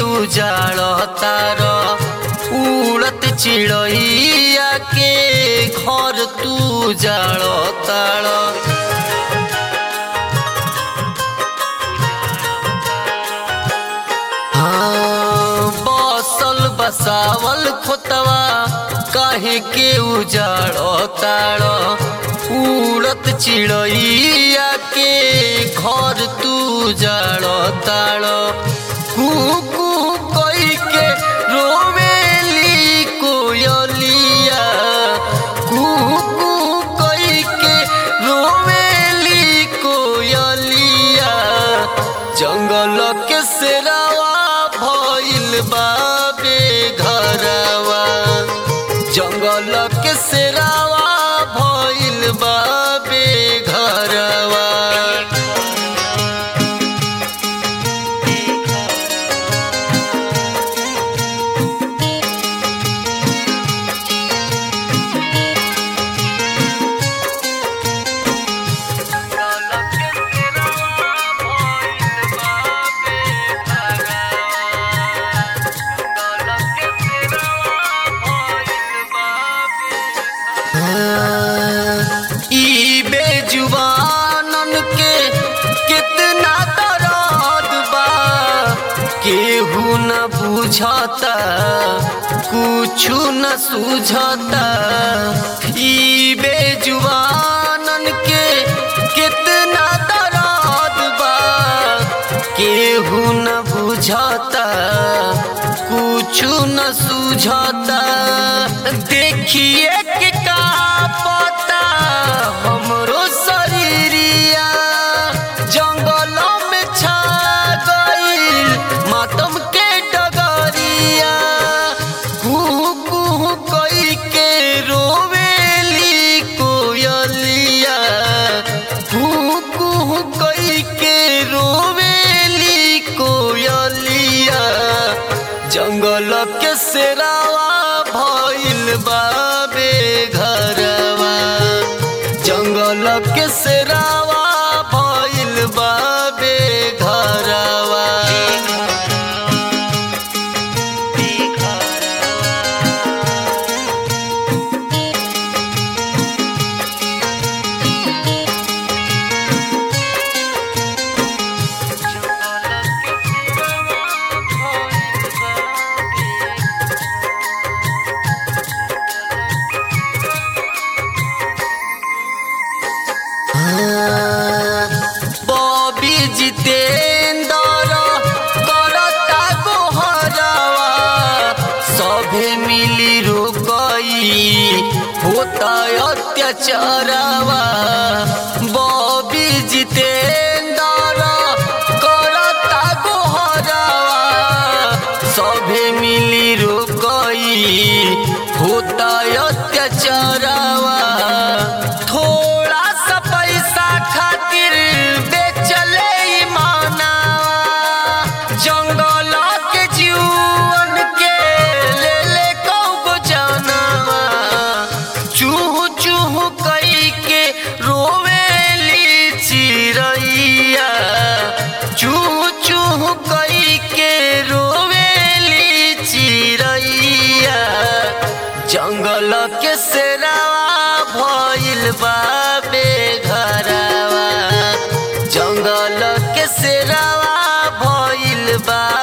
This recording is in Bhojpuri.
उजाड़ तार उड़त चिड़ैया के घर तू उजाड़ तार। हाँ बसल बसावल खोतवा काहे के उजाड़ तार उड़त चिड़ैया के घर तू उजाड़ तार। कू कई के रोवेली कोयलिया कू कई के रोवेली कोयलिया जंगल के शेरावा भइल बा बेघरवा जंगल के शेरावा भइल बा बेघरवा। ई बेजुबानन के कितना दर्द बा केहू न बुझता कुछु न सुझता। ई बेजुबानन के कितना दर्द बा केहू न बुझता कुछु न सुझता। देखिए के का पता हमरो शरीरिया जंगल में छा गइल मातम के डगरिया कुहू कई के रोवेली कोयलिया कुहू कई के रोवेली कोयलिया जंगल के शेरावा भइल बा बेघरवा जंगल के शेरावा भइल बा बेघरवा। बॉबी जितेंद्र करता गोहरवा सभे मिली रुकई होता अत्याचारवा। बॉबी जितेंद्र करता गोहरवा सभे मिली रुकई होता अत्याचारवा। थोड़ा सा पैसा खातिर बेचले ईमानवा जंगल के जीवन के ले ले कौगो जानवा चूहू चूहू कई के रोवेली चिड़ैया चूहू चूहू कई के रोवेली चिड़ैया जंगल के शेरावा भइल बा बेघरवा जंगल के शेरावा भइल बा